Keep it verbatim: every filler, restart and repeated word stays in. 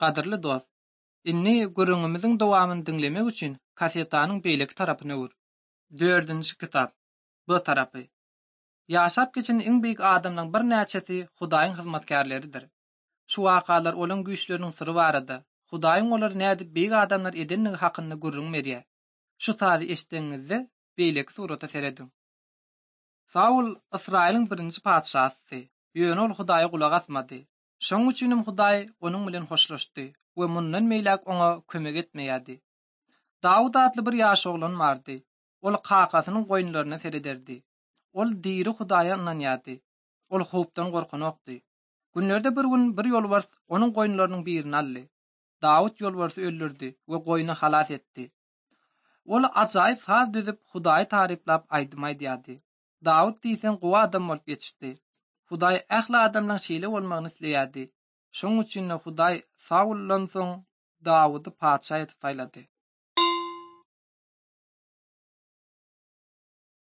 Qadrly dost, inni gürüňümizin dowamyny dinlemek üçin kasetanyň beýleki tarapyna gur. dördünji kitap. Bu tarapy. Ýaşap geçen iň büyük adamlaryň bir näçesi Hudaýyň hyzmatkarleridir. Şu wakalar olaň güýçleriniň syry barada. Hudaýyň olary nädip büyük adamlar edenligi hakynda gürrüň berýär. Şu sady eşitdiňizde beýleki surata seredin. Saul Israýlyň birinji padşahysy. Ýöne ol Hudaýa gulak asmady. Şoň üçin Hudaý onuň bilen hoşlaşdy we mundan meýlek oňa kömek etmeýärdi. Dawud adly bir ýaş oglan bardy. Ol kakasynyň goýunlaryna serederdi. Ol diri Hudaýa inanýardy. Ol howpdan gorkanokdy. Günlerde bir gün bir ýolbars onuň goýunlarynyň birini aldy. Dawud ýolbarsy öldürdi we goýuny halas etdi. Ol ajaýyp saz düzüp Hudaýy taryplap aýdymaýdy. Dawud diýsen gowa adam bolup ýetişdi. Hudaý ähli adamlaryň şeýle bolmagyny isleýärdi. Şoň üçin Hudaý Sauldan soň Dawydy padşah etip saýlady.